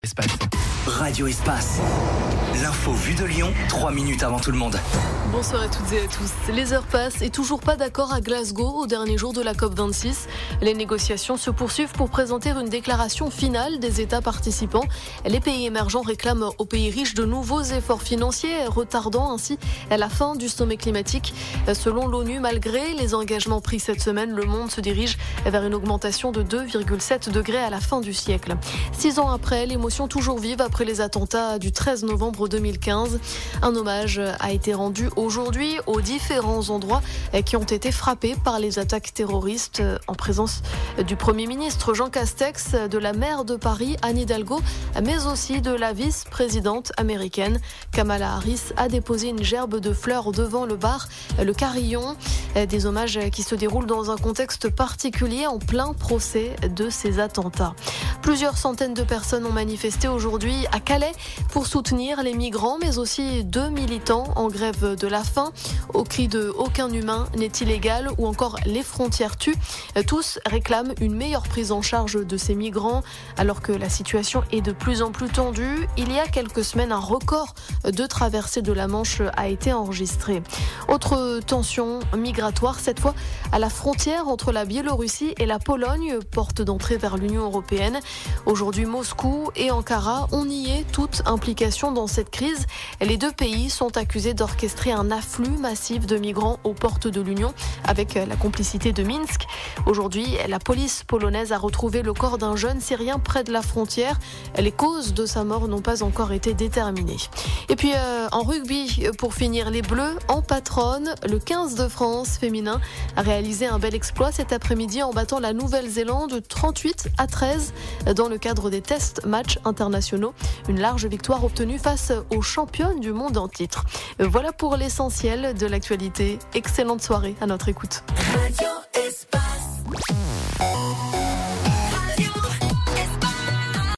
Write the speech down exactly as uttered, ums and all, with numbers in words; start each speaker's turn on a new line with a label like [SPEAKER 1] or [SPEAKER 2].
[SPEAKER 1] Espace.
[SPEAKER 2] Radio Espace. L'info vue de Lyon, trois minutes avant tout le monde.
[SPEAKER 3] Bonsoir à toutes et à tous. Les heures passent et toujours pas d'accord à Glasgow au dernier jour de la COP vingt-six. Les négociations se poursuivent pour présenter une déclaration finale des États participants. Les pays émergents réclament aux pays riches de nouveaux efforts financiers, retardant ainsi la fin du sommet climatique. Selon l'ONU, malgré les engagements pris cette semaine, le monde se dirige vers une augmentation de deux virgule sept degrés à la fin du siècle. Six ans après, l'émotion toujours vive après les attentats du treize novembre deux mille quinze. Un hommage a été rendu aujourd'hui aux différents endroits qui ont été frappés par les attaques terroristes en présence du Premier ministre Jean Castex, de la maire de Paris Anne Hidalgo, mais aussi de la vice-présidente américaine. Kamala Harris a déposé une gerbe de fleurs devant le bar Le Carillon. Des hommages qui se déroulent dans un contexte particulier en plein procès de ces attentats. Plusieurs centaines de personnes ont manifesté aujourd'hui à Calais pour soutenir les migrants, mais aussi deux militants en grève de la faim, au cri de « aucun humain n'est illégal » ou encore « les frontières tuent ». Tous réclament une meilleure prise en charge de ces migrants, alors que la situation est de plus en plus tendue. Il y a quelques semaines, un record de traversée de la Manche a été enregistré. Autre tension migratoire, cette fois à la frontière entre la Biélorussie et la Pologne, porte d'entrée vers l'Union européenne. Aujourd'hui, Moscou et Ankara ont nié toute implication dans cette crise. Les deux pays sont accusés d'orchestrer un afflux massif de migrants aux portes de l'Union avec la complicité de Minsk. Aujourd'hui, la police polonaise a retrouvé le corps d'un jeune Syrien près de la frontière. Les causes de sa mort n'ont pas encore été déterminées. Et puis euh, en rugby, pour finir, les Bleus en patronne. Le quinze de France féminin a réalisé un bel exploit cet après-midi en battant la Nouvelle-Zélande trente-huit à treize dans le cadre des tests matchs internationaux. Une large victoire obtenue face aux championnes du monde en titre. Voilà pour l'essentiel de l'actualité. Excellente soirée à notre écoute.
[SPEAKER 4] Radio Espace.